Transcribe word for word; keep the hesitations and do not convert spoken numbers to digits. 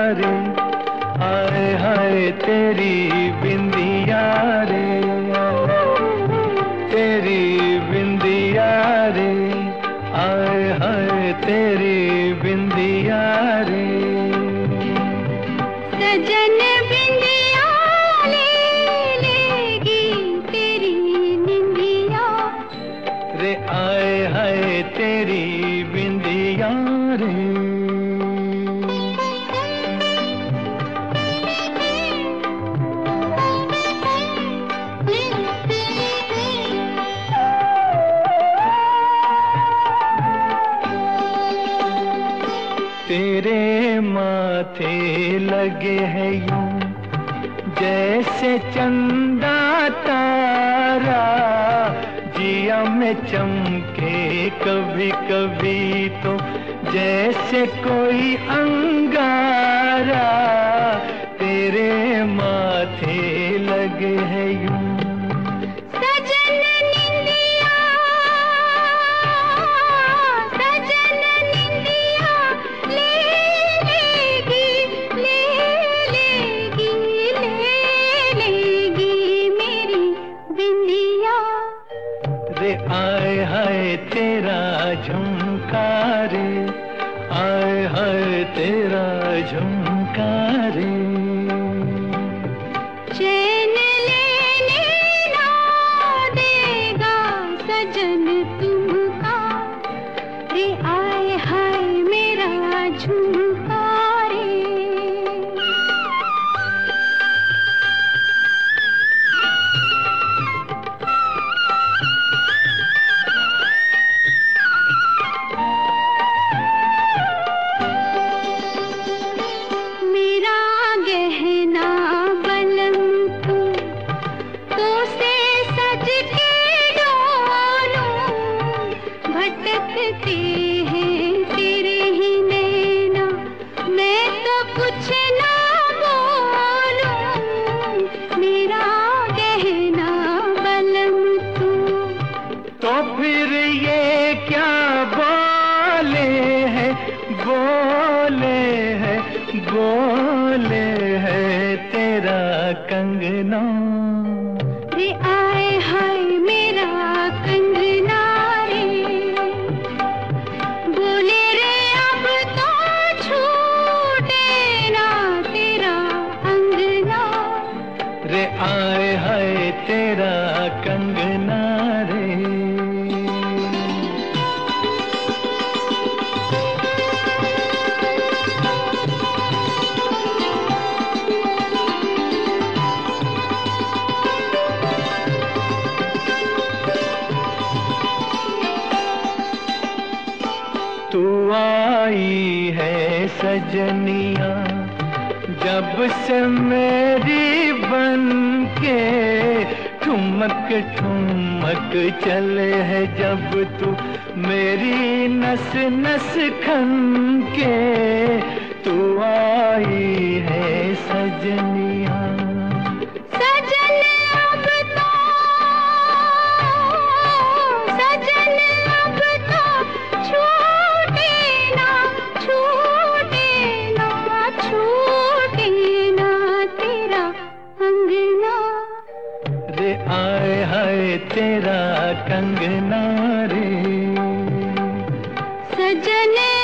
रे, हाय हाय तेरी बिंदिया रे, तेरी बिंदिया रे, हाय हाय तेरी बिंदिया रे। सजन बिंदिया ले लेगी तेरी निंदिया रे, आए हाय तेरी बिंदिया रे। तेरे माथे लगे हैं यूं जैसे चंदा तारा, जिया में चमके कभी कभी तो जैसे कोई अंगारा। तेरे माथे लगे हैं यूं सजन निंदिया, सजन निंदिया ले लेगी, ले लेगी, ले लेगी मेरी बिंदिया रे, आए हाय तेरा झुमका रे, आए हाय तेरा झुमका रे। चैन लेने ना देगा सजन तुमका रे, आए हाय मेरा झुमका रे। मेरा गहना बलम तू, तो से सज के डोलूं, भटकते हैं तेरे ही नैना, मैं तो कुछ ना बोलूं। मेरा गहना बलम तू, तो फिर ये क्या बोले हैं, बोले हैं, बोले हैं तेरा कंगना रे, आए हाय मेरा कंगना रे। बोले रे अब तो छूटे ना तेरा अंगना रे, आए हाय तेरा कंगना रे। तू आई है सजनिया जब से मेरी बनके, ठुमक ठुमक चले है जब तू मेरी नस नस खन के। तू आई है सजनिया, सजन अब तो, सजन अब तो छूटे ना, छूटे ना, छूटे ना तेरा अंगना रे, आए हाय तेरा कंगना रे। सजन